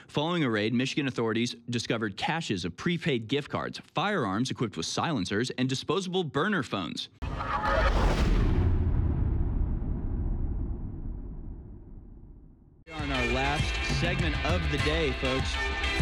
Following a raid, Michigan authorities discovered caches of prepaid gift cards, firearms equipped with silencers, and disposable burner phones. We are in our last segment of the day, folks.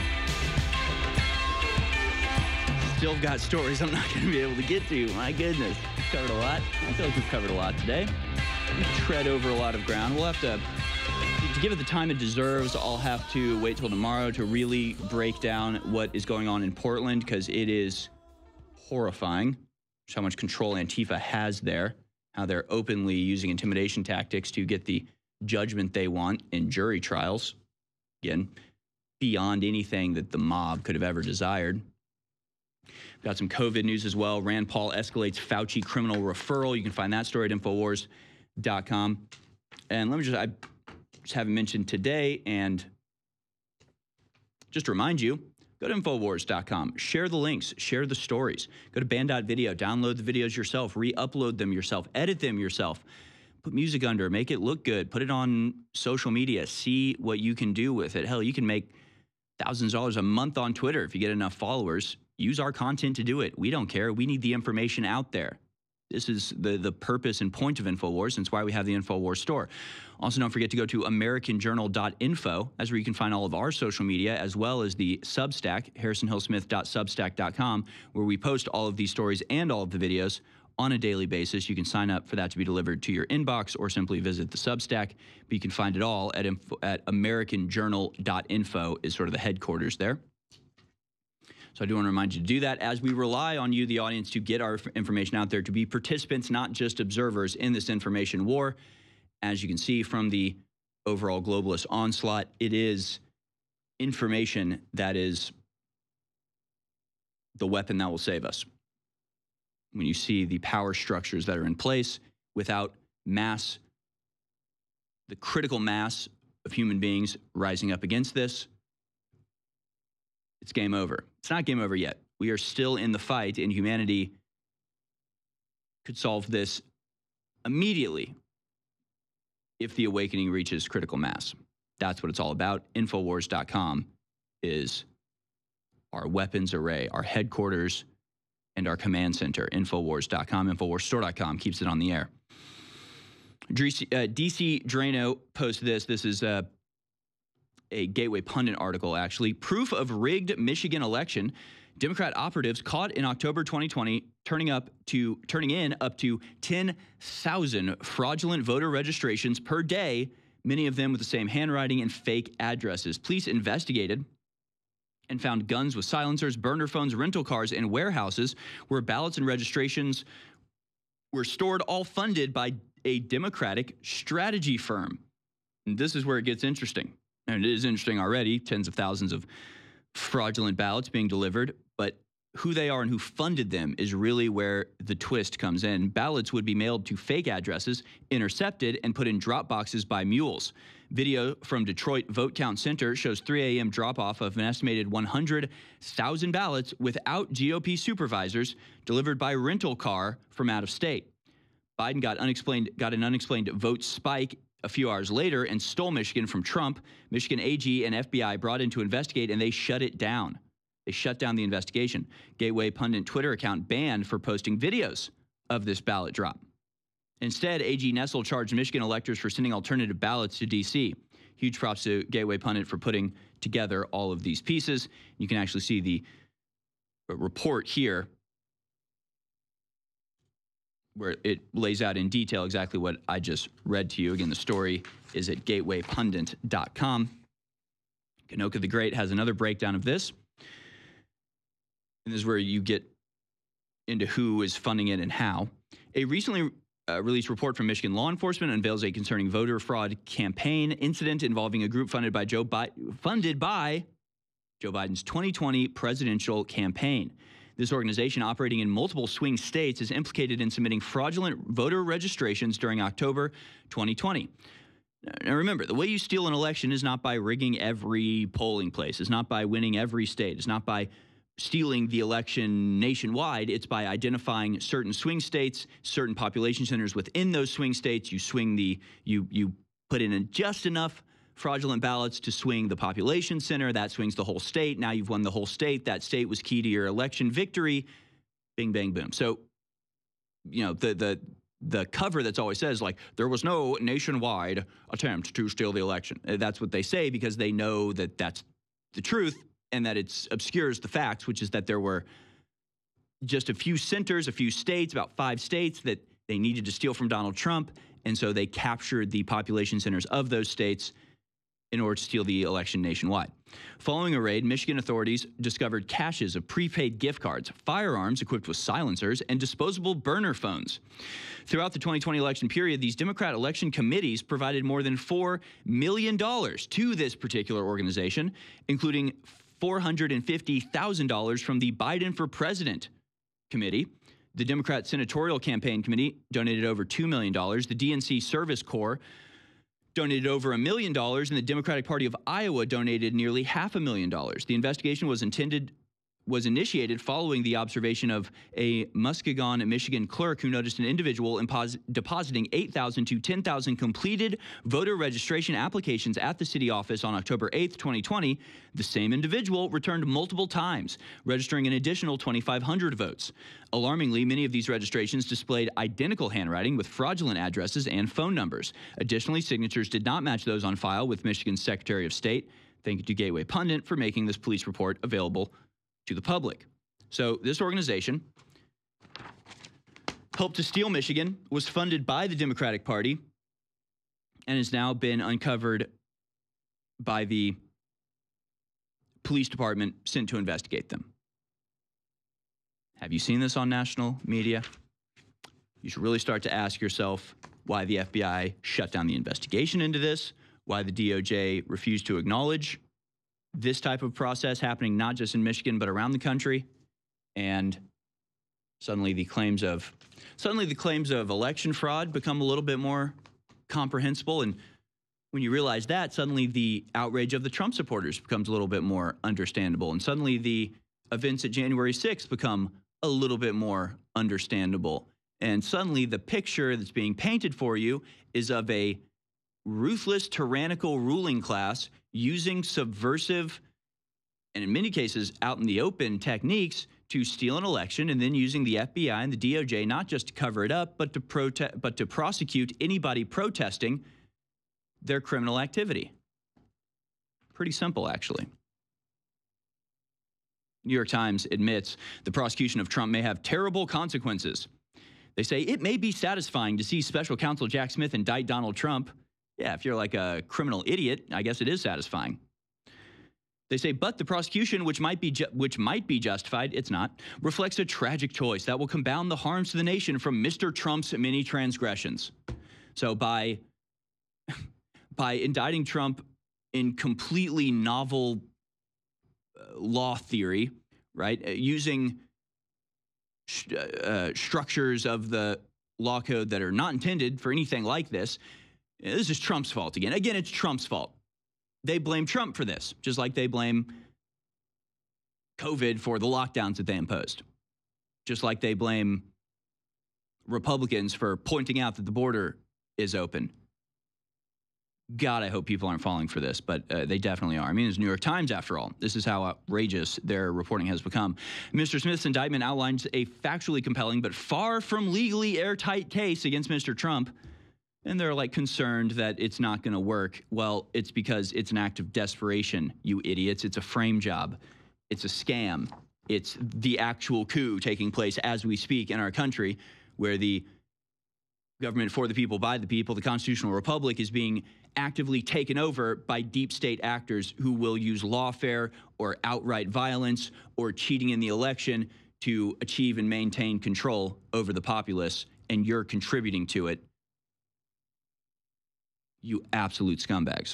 Still got stories I'm not going to be able to get to. My goodness. We've covered a lot. I feel like we've covered a lot today. We tread over a lot of ground. We'll have to give it the time it deserves. I'll have to wait till tomorrow to really break down what is going on in Portland, because it is horrifying just how much control Antifa has there, how they're openly using intimidation tactics to get the judgment they want in jury trials. Again, beyond anything that the mob could have ever desired. Got some COVID news as well. Rand Paul escalates Fauci criminal referral. You can find that story at Infowars.com. And let me I just haven't mentioned today, and just remind you, go to Infowars.com. Share the links. Share the stories. Go to Band.video. Download the videos yourself. Re-upload them yourself. Edit them yourself. Put music under. Make it look good. Put it on social media. See what you can do with it. Hell, you can make thousands of dollars a month on Twitter if you get enough followers. Use our content to do it. We don't care. We need the information out there. This is the purpose and point of InfoWars, and it's why we have the InfoWars store. Also, don't forget to go to AmericanJournal.info. That's where you can find all of our social media, as well as the Substack, HarrisonHillSmith.substack.com, where we post all of these stories and all of the videos on a daily basis. You can sign up for that to be delivered to your inbox, or simply visit the Substack. But you can find it all at AmericanJournal.info is sort of the headquarters there. So I do want to remind you to do that, as we rely on you, the audience, to get our information out there, to be participants, not just observers, in this information war. As you can see from the overall globalist onslaught, it is information that is the weapon that will save us. When you see the power structures that are in place, without mass, the critical mass of human beings rising up against this, it's game over. It's not game over yet. We are still in the fight, and humanity could solve this immediately if the awakening reaches critical mass. That's what it's all about. Infowars.com is our weapons array, our headquarters, and our command center. Infowars.com, InfoWarsStore.com keeps it on the air. DC Drano posts this. This is a Gateway Pundit article, actually. Proof of rigged Michigan election. Democrat operatives caught in October 2020 turning in up to 10,000 fraudulent voter registrations per day, many of them with the same handwriting and fake addresses. Police investigated and found guns with silencers, burner phones, rental cars, and warehouses where ballots and registrations were stored, all funded by a Democratic strategy firm. And this is where it gets interesting. And it is interesting already, tens of thousands of fraudulent ballots being delivered, but who they are and who funded them is really where the twist comes in. Ballots would be mailed to fake addresses, intercepted, and put in drop boxes by mules. Video from Detroit Vote Count Center shows 3 a.m. drop-off of an estimated 100,000 ballots without GOP supervisors, delivered by rental car from out of state. Biden got an unexplained vote spike a few hours later and stole Michigan from Trump. Michigan AG and FBI brought in to investigate, and they shut it down. They shut down the investigation. Gateway Pundit Twitter account banned for posting videos of this ballot drop. Instead, AG Nessel charged Michigan electors for sending alternative ballots to D.C. Huge props to Gateway Pundit for putting together all of these pieces. You can actually see the report here, where it lays out in detail exactly what I just read to you. Again, the story is at gatewaypundit.com. Kanoka the Great has another breakdown of this. And this is where you get into who is funding it and how. A recently released report from Michigan law enforcement unveils a concerning voter fraud campaign incident involving a group funded by Joe Biden's 2020 presidential campaign. This organization, operating in multiple swing states, is implicated in submitting fraudulent voter registrations during October 2020. Now remember, the way you steal an election is not by rigging every polling place. It's not by winning every state. It's not by stealing the election nationwide. It's by identifying certain swing states, certain population centers within those swing states. You put in just enough fraudulent ballots to swing the population center. That swings the whole state. Now you've won the whole state. That state was key to your election victory. Bing, bang, boom. So, you know, the cover that's always says, like, there was no nationwide attempt to steal the election. That's what they say because they know that that's the truth and that it obscures the facts, which is that there were just a few centers, a few states, about 5 states that they needed to steal from Donald Trump. And so they captured the population centers of those states in order to steal the election nationwide. Following a raid, Michigan authorities discovered caches of prepaid gift cards, firearms equipped with silencers, and disposable burner phones. Throughout the 2020 election period, these Democrat election committees provided more than $4 million to this particular organization, including $450,000 from the Biden for President Committee. The Democrat Senatorial Campaign Committee donated over $2 million. The DNC Service Corps donated over $1 million, and the Democratic Party of Iowa donated nearly $500,000. The investigation was initiated following the observation of a Muskegon, Michigan clerk who noticed an individual depositing 8,000 to 10,000 completed voter registration applications at the city office on October 8th, 2020. The same individual returned multiple times, registering an additional 2,500 votes. Alarmingly, many of these registrations displayed identical handwriting with fraudulent addresses and phone numbers. Additionally, signatures did not match those on file with Michigan's Secretary of State. Thank you to Gateway Pundit for making this police report available to the public. So this organization, Help to Steal Michigan, was funded by the Democratic Party and has now been uncovered by the police department sent to investigate them. Have you seen this on national media? You should really start to ask yourself why the FBI shut down the investigation into this, why the DOJ refused to acknowledge this type of process happening not just in Michigan but around the country, and suddenly the claims of election fraud become a little bit more comprehensible. And when you realize that, suddenly the outrage of the Trump supporters becomes a little bit more understandable, and suddenly the events at January 6th become a little bit more understandable. And suddenly the picture that's being painted for you is of a ruthless, tyrannical ruling class using subversive, and in many cases out in the open, techniques to steal an election, and then using the FBI and the DOJ not just to cover it up, but to prosecute anybody protesting their criminal activity. Pretty simple, actually. New York Times admits the prosecution of Trump may have terrible consequences. They say it may be satisfying to see special counsel Jack Smith indict Donald Trump. Yeah, if you're like a criminal idiot, I guess it is satisfying. They say, but the prosecution, which might be justified, it's not, reflects a tragic choice that will compound the harms to the nation from Mr. Trump's many transgressions. So by indicting Trump in completely novel law theory, right, using structures of the law code that are not intended for anything like this, this is Trump's fault again. Again, it's Trump's fault. They blame Trump for this, just like they blame COVID for the lockdowns that they imposed, just like they blame Republicans for pointing out that the border is open. God, I hope people aren't falling for this, but they definitely are. I mean, it's New York Times, after all. This is how outrageous their reporting has become. Mr. Smith's indictment outlines a factually compelling but far from legally airtight case against Mr. Trump. And they're like concerned that it's not going to work. Well, it's because it's an act of desperation, you idiots. It's a frame job. It's a scam. It's the actual coup taking place as we speak in our country, where the government for the people, by the people, the constitutional republic, is being actively taken over by deep state actors who will use lawfare or outright violence or cheating in the election to achieve and maintain control over the populace. And you're contributing to it. You absolute scumbags.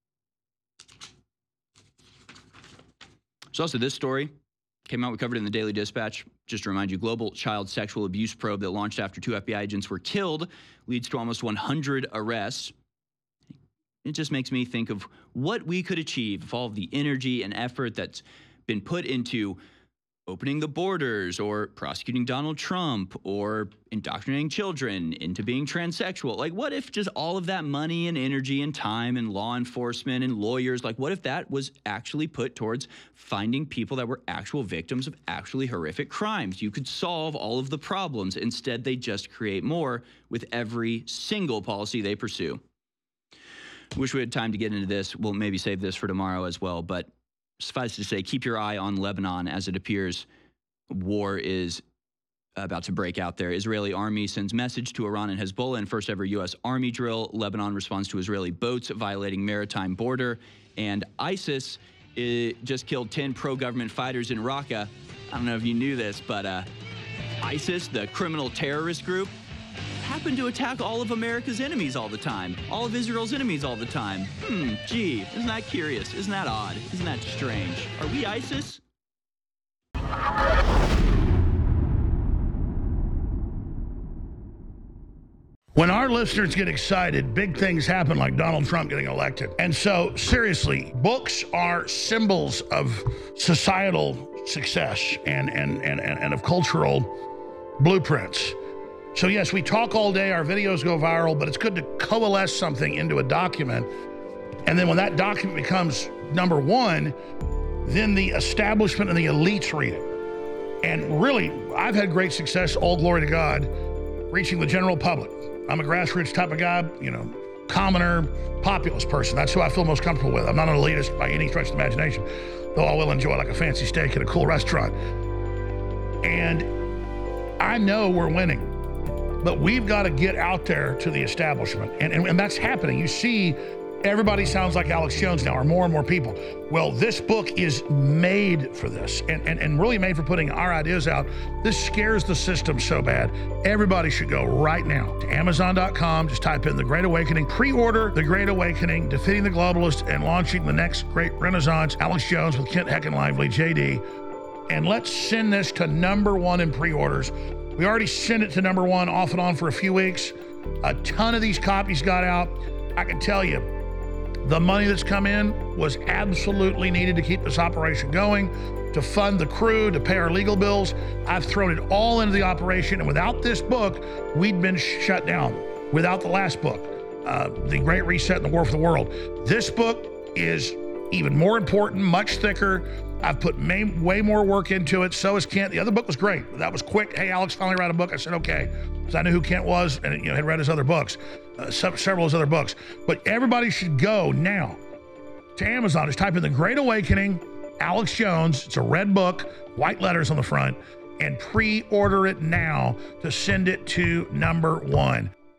So also this story came out, we covered it in the Daily Dispatch. Just to remind you, global child sexual abuse probe that launched after 2 FBI agents were killed leads to almost 100 arrests. It just makes me think of what we could achieve if all of the energy and effort that's been put into opening the borders or prosecuting Donald Trump or indoctrinating children into being transsexual. Like, what if just all of that money and energy and time and law enforcement and lawyers, like, what if that was actually put towards finding people that were actual victims of actually horrific crimes? You could solve all of the problems. Instead, they just create more with every single policy they pursue. Wish we had time to get into this. We'll maybe save this for tomorrow as well, but suffice to say, keep your eye on Lebanon as it appears war is about to break out there. Israeli army sends message to Iran and Hezbollah in first ever U.S. Army drill. Lebanon responds to Israeli boats violating maritime border. And ISIS just killed 10 pro-government fighters in Raqqa. I don't know if you knew this, but ISIS, the criminal terrorist group, happened to attack all of America's enemies all the time. All of Israel's enemies all the time. Gee, isn't that curious? Isn't that odd? Isn't that strange? Are we ISIS? When our listeners get excited, big things happen, like Donald Trump getting elected. And so, seriously, books are symbols of societal success and of cultural blueprints. So yes, we talk all day, our videos go viral, but it's good to coalesce something into a document. And then when that document becomes number one, then the establishment and the elites read it. And really, I've had great success, all glory to God, reaching the general public. I'm a grassroots type of guy, commoner, populist person. That's who I feel most comfortable with. I'm not an elitist by any stretch of the imagination, though I will enjoy like a fancy steak at a cool restaurant. And I know we're winning. But we've got to get out there to the establishment. And that's happening. You see, everybody sounds like Alex Jones now, or more and more people. Well, this book is made for this and really made for putting our ideas out. This scares the system so bad. Everybody should go right now to Amazon.com. Just type in The Great Awakening. Pre-order The Great Awakening, Defeating the Globalists, and Launching the Next Great Renaissance. Alex Jones with Kent Heckenlively, JD. And let's send this to #1 in pre-orders. We already sent it to #1 off and on for a few weeks. A ton of these copies got out. I can tell you, the money that's come in was absolutely needed to keep this operation going, to fund the crew, to pay our legal bills. I've thrown it all into the operation, and without this book, we'd been shut down. Without the last book, The Great Reset and the War for the World. This book is even more important, much thicker. I've put way more work into it. So has Kent. The other book was great. That was quick. Hey, Alex finally wrote a book. I said, okay. Because I knew who Kent was and had read his other books, several of his other books. But everybody should go now to Amazon. Just type in The Great Awakening, Alex Jones. It's a red book, white letters on the front, and pre-order it now to send it to #1.